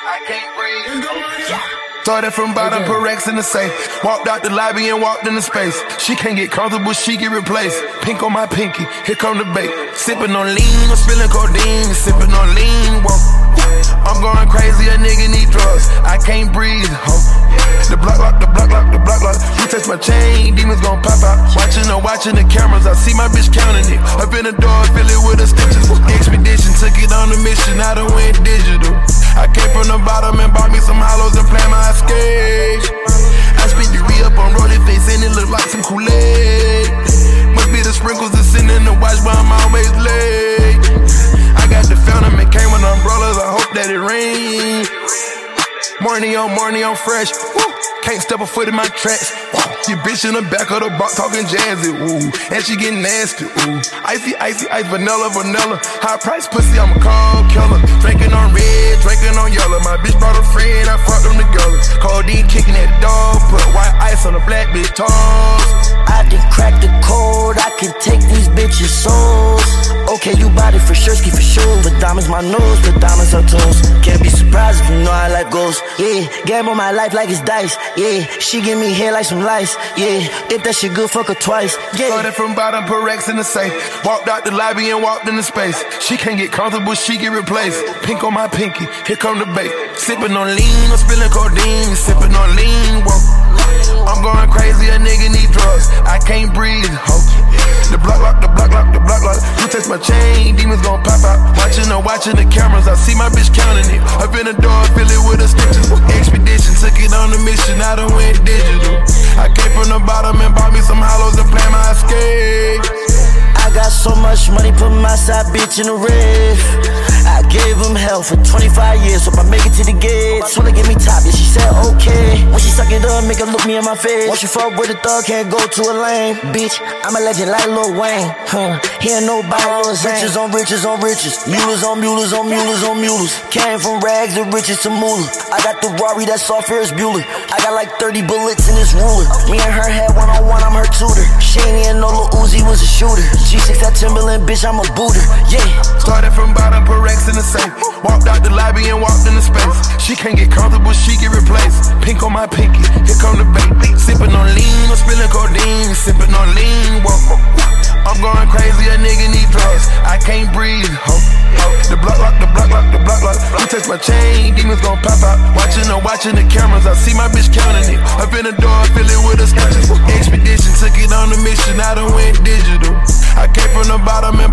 I can't breathe. Started from bottom, put racks in the safe. Walked out the lobby and walked into space. She can't get comfortable, she get replaced. Pink on my pinky, here come the bait. Sipping on lean, I'm spilling codeine. Sipping on lean, whoa. I'm going crazy, a nigga need drugs. I can't breathe, ho. The block lock, the block lock, the block lock. You touch my chain, demons gon' pop out. Watching the cameras, I see my bitch counting it. Up in the door, fill it with the stitches. Expedition, took it on a mission, I done went digital. I came from the bottom and bought me some hollows and planned my escape. I spent the re-up on rolling face and it look like some Kool-Aid. Must be the sprinkles that's sitting in the watch, but I'm always late. I got the fountain, it came with umbrellas, I hope that it rains. Morning on fresh. Woo. Can't step a foot in my tracks. Woo. Your bitch in the back of the box talking jazzy. Ooh. And she getting nasty. Ooh. Icy, vanilla. High price pussy, I'm a cold killer. Drinking on red, drinking on yellow. My bitch brought a friend, I fucked them together. Codeine kicking that dog. Put white ice on a black bitch toes. I done cracked the code, I can take these bitches' souls. Okay, you bought it for sure, ski for sure. But diamonds my nose, but diamonds her toes. Can't be surprised if you know how life goes. Yeah, gamble my life like it's dice. Yeah, she give me hair like some lice. Yeah, if that shit good, fuck her twice. Yeah. Started from bottom, put racks in the safe. Walked out the lobby and walked into space. She can't get comfortable, she get replaced. Pink on my pinky, here come the bait. Sipping on lean, I'm spilling codeine. Sipping on lean, whoa. I'm going crazy, a nigga need drugs. I can't breathe, ho. The block lock, the block lock, the block lock. You touch my chain, demons gon' pop out. Watching the cameras, I see my bitch counting it. Up in the door, fill it with the stitches. Expedition, took it on a mission, I done went digital. I came from the bottom and bought me some hollows and planned my escape. I got so much money, put my side bitch in the red. I gave him hell for 25 years, hope I make it to the gates. Wanna give me top, yeah, she said okay. When she suck it up, make her look me in my face. Once you fuck with a thug, can't go to a lane. Bitch, I'm a legend like Lil Wayne. He ain't nobody else. Riches on riches on riches. Mules on mules on mules on mules. Came from rags to riches to moolah. I got the Rari that's off Ferris Bueller. I got like 30 bullets in this ruler. Me and her had one-on-one, I'm her tutor. She ain't even know Lil Uzi was a shooter. G6 that Timberland, bitch, I'm a booter. Yeah. Started from bottom, put racks in the safe. Walked out the lobby and walked into space. She can't get comfortable, she get replaced. Pink on my pinky, here come the bait. Sipping on lean, I'm spilling codeine. Sipping on lean, whoa. I'm going crazy, a nigga need drugs. I can't breathe, ho. The block lock, the block lock, the block lock. You touch my chain, demons gon' pop out. Watching the cameras, I see my bitch counting it. Up in the door, fill it with the stitches. Expedition, took it on a mission, I done went digital. I came from the bottom and